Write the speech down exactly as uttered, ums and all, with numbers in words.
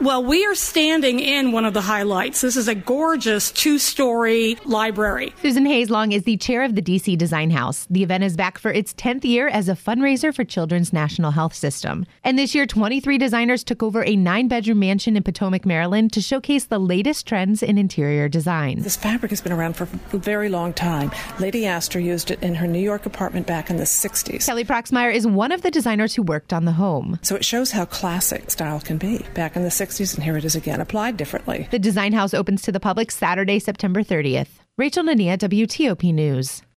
Well, we are standing in one of the highlights. This is a gorgeous two-story library. Susan Hayes-Long is the chair of the D C Design House. The event is back for its tenth year as a fundraiser for Children's National Health System. And this year, twenty-three designers took over a nine-bedroom mansion in Potomac, Maryland to showcase the latest trends in interior design. This fabric has been around for a very long time. Lady Astor used it in her New York apartment back in the sixties. Kelly Proxmire is one of the designers who worked on the home. So it shows how classic style can be. Back in the sixties, and here it is again, applied differently. The Design House opens to the public Saturday, September thirtieth. Rachel Nania, W T O P News.